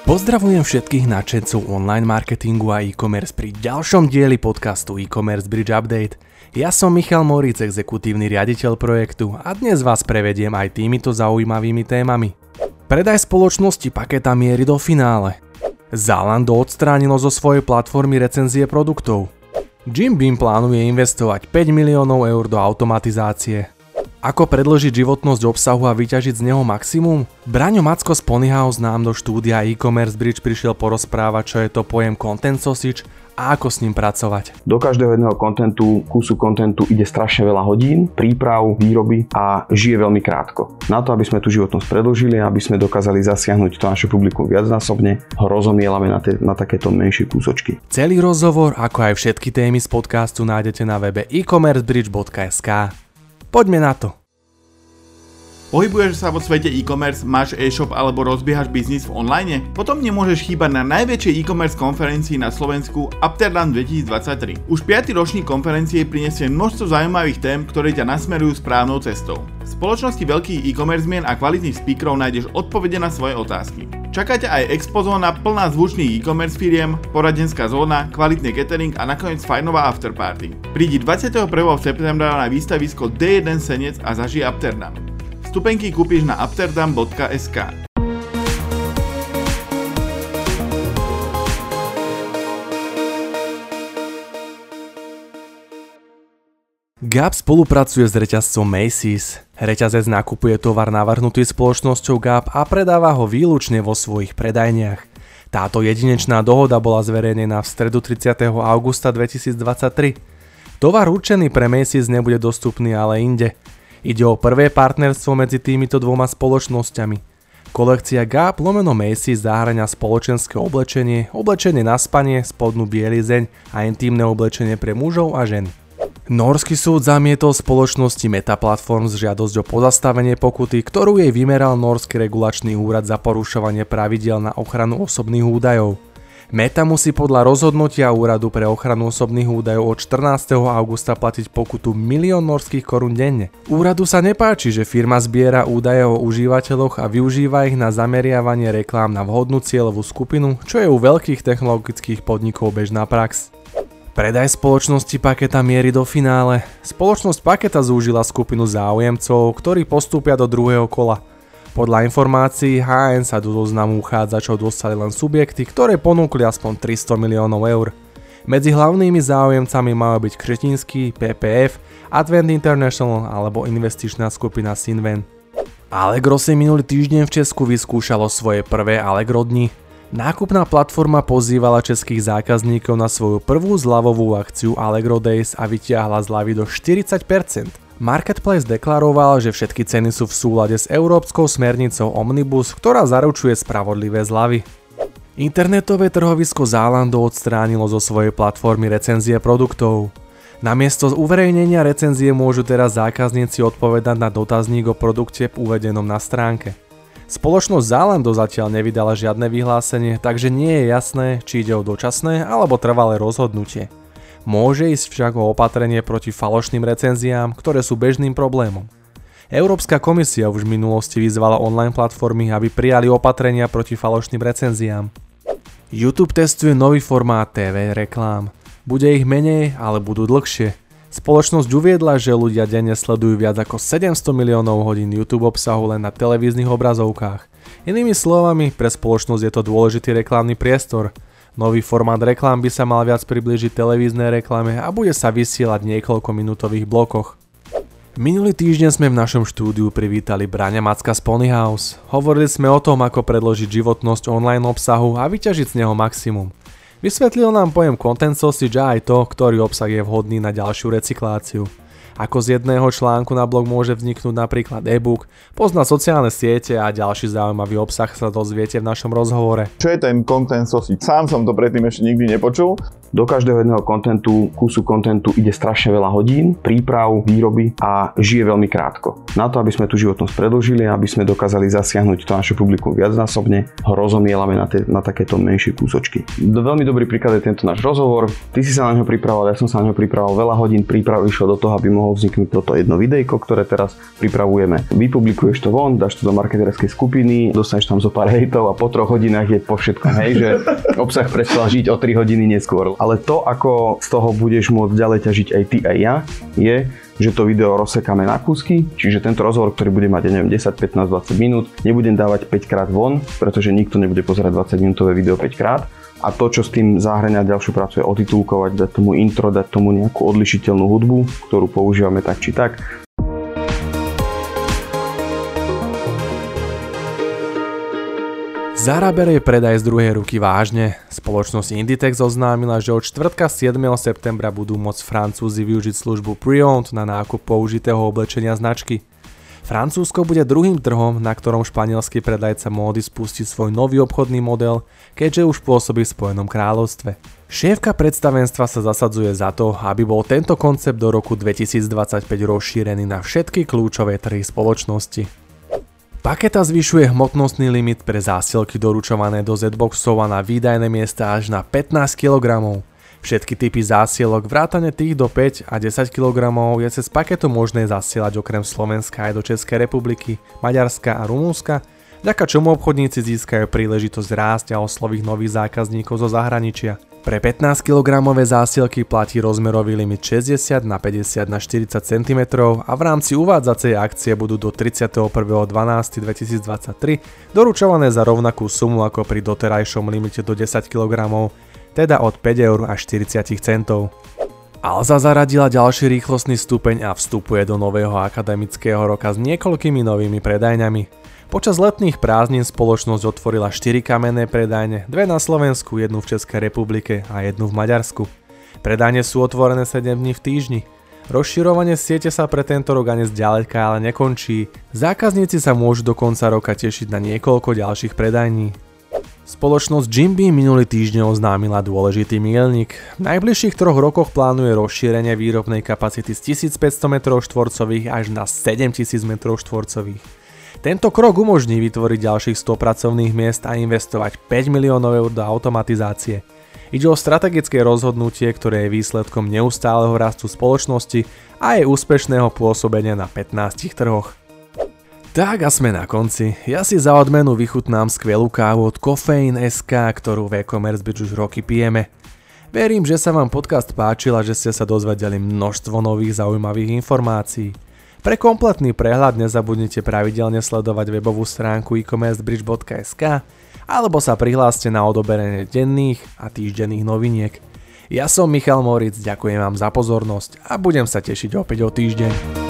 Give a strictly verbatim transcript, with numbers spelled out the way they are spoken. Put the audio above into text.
Pozdravujem všetkých nadšencov online marketingu a e-commerce pri ďalšom dieli podcastu E-commerce Bridge Update. Ja som Michal Moríc, exekutívny riaditeľ projektu a dnes vás prevediem aj týmito zaujímavými témami. Predaj spoločnosti Paketa mierí do finále. Zalando odstránilo zo svojej platformy recenzie produktov. Jim Beam plánuje investovať päť miliónov eur do automatizácie. Ako predĺžiť životnosť obsahu a vyťažiť z neho maximum? Braňo Macko z Ponyhouse nám do štúdia E-commerce Bridge prišiel porozprávať, čo je to pojem content sausage a ako s ním pracovať. Do každého jedného kontentu, kúsu kontentu ide strašne veľa hodín, príprav, výroby a žije veľmi krátko. Na to, aby sme tú životnosť predĺžili a aby sme dokázali zasiahnuť to naše publikum viacnásobne, ho rozomielame na, te, na takéto menšie kúsočky. Celý rozhovor, ako aj všetky témy z podcastu nájdete na webe e commerce bridge bodka es ká. Poďme na to. Pohybuješ sa vo svete e-commerce, máš e-shop alebo rozbiehaš biznis v online? Potom nemôžeš chýbať na najväčšej e-commerce konferencii na Slovensku Upterdam dvetisícdvadsaťtri. Už piaty ročník konferencie prinesie množstvo zaujímavých tém, ktoré ťa nasmerujú správnou cestou. V spoločnosti veľkých e-commerce mien a kvalitných speakerov nájdeš odpovede na svoje otázky. Čaká ťa aj expozóna plná zvučných e-commerce firiem, poradenská zóna, kvalitný catering a nakoniec fajnová afterparty. Prídi dvadsiateho prvého septembra na výstavisko dé jeden Senec a zažij Upterdam. Vstupenky kúpiš na upterdam bodka es ká. Gap spolupracuje s reťazcom Macy's. Reťazec nakupuje tovar navrhnutý spoločnosťou Gap a predáva ho výlučne vo svojich predajniach. Táto jedinečná dohoda bola zverejnená v stredu tridsiateho augusta dvetisícdvadsaťtri. Tovar určený pre Macy's nebude dostupný ale inde. Ide o prvé partnerstvo medzi týmito dvoma spoločnosťami. Kolekcia Gap lomeno Macy's zahŕňa spoločenské oblečenie, oblečenie na spanie, spodnú bielizeň a intímne oblečenie pre mužov a ženy. Nórsky súd zamietol spoločnosti Meta Platforms žiadosť o pozastavenie pokuty, ktorú jej vymeral Nórsky regulačný úrad za porušovanie pravidiel na ochranu osobných údajov. Meta musí podľa rozhodnutia Úradu pre ochranu osobných údajov od štrnásteho augusta platiť pokutu milión norských korún denne. Úradu sa nepáči, že firma zbiera údaje o užívateľoch a využíva ich na zameriavanie reklám na vhodnú cieľovú skupinu, čo je u veľkých technologických podnikov bežná prax. Predaj spoločnosti Paketa mierí do finále. Spoločnosť Paketa zúžila skupinu záujemcov, ktorí postúpia do druhého kola. Podľa informácií há en sa do zoznamu uchádzačov dostali len subjekty, ktoré ponúkli aspoň tristo miliónov eur. Medzi hlavnými záujemcami majú byť Křetínský, pé pé ef, Advent International alebo investičná skupina Sinven. Allegro si minulý týždeň v Česku vyskúšalo svoje prvé Allegro dni. Nákupná platforma pozývala českých zákazníkov na svoju prvú zľavovú akciu Allegro Days a vytiahla zľavy do štyridsať percent. Marketplace deklaroval, že všetky ceny sú v súlade s európskou smernicou Omnibus, ktorá zaručuje spravodlivé zľavy. Internetové trhovisko Zalando odstránilo zo svojej platformy recenzie produktov. Namiesto uverejnenia recenzie môžu teraz zákazníci odpovedať na dotazník o produkte uvedenom na stránke. Spoločnosť Zalando zatiaľ nevydala žiadne vyhlásenie, takže nie je jasné, či ide o dočasné alebo trvalé rozhodnutie. Môže ísť však o opatrenie proti falošným recenziám, ktoré sú bežným problémom. Európska komisia už v minulosti vyzvala online platformy, aby prijali opatrenia proti falošným recenziám. YouTube testuje nový formát té vé reklám. Bude ich menej, ale budú dlhšie. Spoločnosť uviedla, že ľudia denne sledujú viac ako sedemsto miliónov hodín YouTube obsahu len na televíznych obrazovkách. Inými slovami, pre spoločnosť je to dôležitý reklamný priestor. Nový formát reklám by sa mal viac priblížiť televíznej reklame a bude sa vysielať v niekoľkominútových blokoch. Minulý týždeň sme v našom štúdiu privítali Braňa Macka z Ponyhouse. Hovorili sme o tom, ako predĺžiť životnosť online obsahu a vyťažiť z neho maximum. Vysvetlil nám pojem content sausage a aj to, ktorý obsah je vhodný na ďalšiu recykláciu. Ako z jedného článku na blog môže vzniknúť napríklad e-book, poznať sociálne siete a ďalší zaujímavý obsah sa dozviete v našom rozhovore. Čo je ten content sausage? Sám som to predtým ešte nikdy nepočul. Do každého jedného kontentu, kúsu kontentu ide strašne veľa hodín, príprav, výroby a žije veľmi krátko. Na to, aby sme tú životnosť predĺžili, aby sme dokázali zasiahnuť to naše publikum viacnásobne, ho rozomielame na, te, na takéto menšie kúsočky. Do, veľmi dobrý príklad je tento náš rozhovor. Ty si sa na ňo pripravoval, ja som sa na ňo pripravoval, veľa hodín príprav išlo do toho, aby mohol vzniknúť toto jedno videjko, ktoré teraz pripravujeme. Vypublikuješ to von, dáš to do marketerskej skupiny, dostaneš tam zo pár hejtov a po troch hodinách je po všetkom, hej, že obsah prestal žiť o tri hodiny neskôr. Ale to, ako z toho budeš môcť ďalej ťažiť aj ty, aj ja, je, že to video rozsekáme na kúsky, čiže tento rozhovor, ktorý bude mať, ja neviem, desať, pätnásť, dvadsať minút, nebudem dávať päť krát von, pretože nikto nebude pozerať dvadsať minútové video päť krát. A to, čo s tým zahrania ďalšiu prácu, je otitulkovať, dať tomu intro, dať tomu nejakú odlišiteľnú hudbu, ktorú používame tak či tak. Zara berie predaj z druhej ruky vážne. Spoločnosť Inditex oznámila, že od štvrtka siedmeho septembra budú môcť Francúzi využiť službu Pre-Owned na nákup použitého oblečenia značky. Francúzsko bude druhým trhom, na ktorom španielský predajca módy spustí svoj nový obchodný model, keďže už pôsobí v Spojenom kráľovstve. Šéfka predstavenstva sa zasadzuje za to, aby bol tento koncept do roku dvetisícdvadsaťpäť rozšírený na všetky kľúčové trhy spoločnosti. Paketa zvyšuje hmotnostný limit pre zásielky doručované do Z-boxov a na výdajné miesta až na pätnásť kilogramov. Všetky typy zásielok vrátane tých do päť a desať kilogramov je cez paketu možné zasielať okrem Slovenska aj do Českej republiky, Maďarska a Rumunska, vďaka čomu obchodníci získajú príležitosť rásť a osloviť nových zákazníkov zo zahraničia. Pre pätnásťkilogramové zásielky platí rozmerový limit šesťdesiat na päťdesiat na štyridsať centimetrov a v rámci uvádzacej akcie budú do tridsiateho prvého decembra dvetisícdvadsaťtri doručované za rovnakú sumu ako pri doterajšom limite do desať kilogramov, teda od päť eur až štyridsať centov. Alza zaradila ďalší rýchlostný stupeň a vstupuje do nového akademického roka s niekoľkými novými predajňami. Počas letných prázdnin spoločnosť otvorila štyri kamenné predajne, dve na Slovensku, jednu v Českej republike a jednu v Maďarsku. Predajne sú otvorené sedem dní v týždni. Rozširovanie siete sa pre tento rok ani zďaleka ale nekončí. Zákazníci sa môžu do konca roka tešiť na niekoľko ďalších predajní. Spoločnosť Jimby minulý týždeň oznámila dôležitý míľnik. V najbližších troch rokoch plánuje rozšírenie výrobnej kapacity z tisícpäťsto metrov štvorcových až na sedemtisíc metrov štvorcových. Tento krok umožní vytvoriť ďalších sto pracovných miest a investovať päť miliónov eur do automatizácie. Ide o strategické rozhodnutie, ktoré je výsledkom neustáleho rastu spoločnosti a jej úspešného pôsobenia na pätnástich trhoch. Tak a sme na konci. Ja si za odmenu vychutnám skvelú kávu od Kofeín bodka es ká, ktorú v e-commerce bitch už roky pijeme. Verím, že sa vám podcast páčil a že ste sa dozvedeli množstvo nových zaujímavých informácií. Pre kompletný prehľad nezabudnite pravidelne sledovať webovú stránku e commerce bitch bodka es ká alebo sa prihláste na odoberenie denných a týždenných noviniek. Ja som Michal Moritz, ďakujem vám za pozornosť a budem sa tešiť opäť o týždeň.